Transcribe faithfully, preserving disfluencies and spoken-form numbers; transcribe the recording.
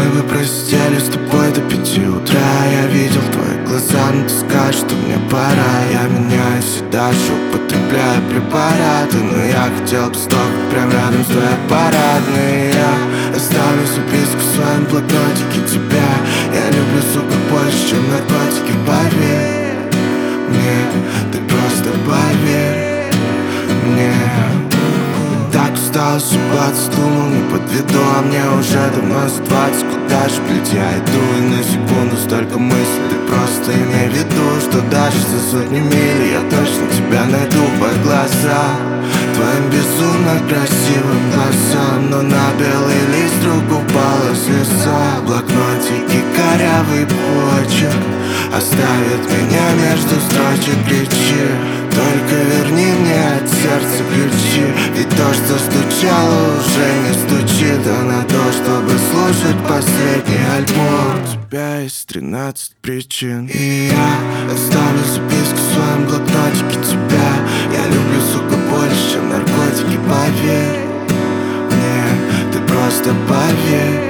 бы просидели с тобой до пяти утра. Я видел твои глаза, но ты скажешь, что мне пора. Я меняюсь и дальше употребляю препараты, но я хотел бы столько прям рядом с твоей парадной. Я оставлю записку в своем блокнотике тебя. Я люблю, сука, больше, чем наркотики, поверь мне, ты просто поверь мне. Так устал ошибаться, думал, не подведу, а мне уже давно за двадцать. Куда же, блядь, я иду? И на секунду столько мыслей. Ты просто имей в виду, что даже за сотни миль я точно тебя найду по глазам, твоим безумно красивым глазам. Но на белый лист вдруг упала слеза. В блокнотике корявый почерк оставит меня между строчек. Кричи, только верни мне от сердца ключи. Ведь то, что стучало, уже не стучит. А на то, чтобы слушать последний альбом, у тебя есть тринадцать причин. И я оставлю записку в своем блокнотике тебя. Я люблю, сука, больше, чем наркотики, поверь мне, ты просто поверь